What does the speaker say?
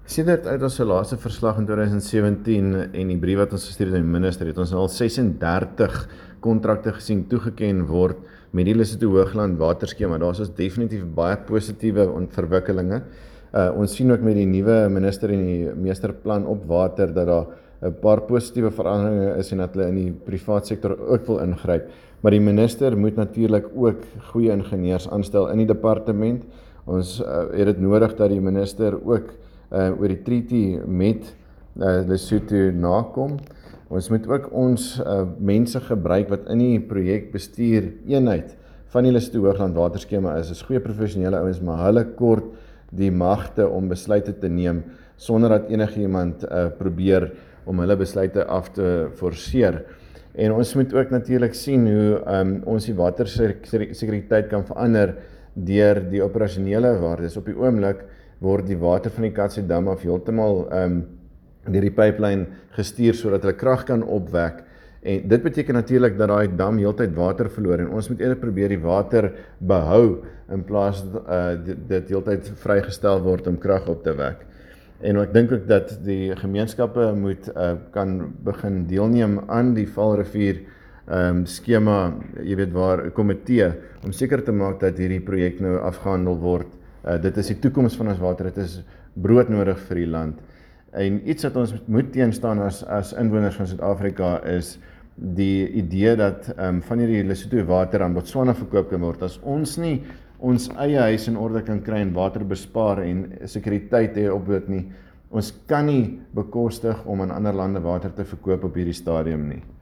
Sedert uit ons laaste verslag in 2017 en die brief wat ons gestuur het aan die minister, het ons al 36 kontrakte gesien toegeken word met die Lesotho Hoogland waterskema. Daar is definitief baie positiewe verwikkelinge. Ons sien ook met die nuwe minister en die meesterplan op water dat daar 'n paar positiewe veranderinge is en dat hulle in die privaat sektor ook wil ingryp. Maar die minister moet natuurlik ook goeie ingenieurs aanstel in die departement. Ons het dit nodig dat die minister ook oor die treaty met Lesotho nakom. Ons moet ook ons mense gebruik wat in die projekbestuur eenheid van die Lesotho Hoogland waterskema is goeie professionele ouens, maar hulle kort die magte om besluite te neem sonder dat enigiemand probeer om hulle besluite af te forceer. En ons moet ook natuurlik sien hoe ons die watersekuriteit kan verander deur die operasionele waardes. Op die oomblik word die water van die Katse dam af heeltemal deur die pipeline gestuur sodat hulle krag kan opwek. En dit beteken natuurlik dat daai dam heeltyd water verloor en ons moet eerder probeer die water behou in plaas dit heeltyd vrygestel word om krag op te wek. En ek dink ook dat die gemeenskappe moet kan begin deelneem aan die Vaalrivier skema, jy weet waar, komitee, om seker te maak dat hierdie projek nou afgehandel word. Dit is die toekoms van ons water, dit is broodnodig vir die land. En iets wat ons moet teenstaan as inwoners van Suid-Afrika is die idee dat van hierdie Lesotho water aan Botswana verkoop kan word. As ons nie ons eie huis in orde kan kry en water bespaar en sekuriteit hê op dit nie, ons kan nie bekostig om aan ander lande water te verkoop op hierdie stadium nie.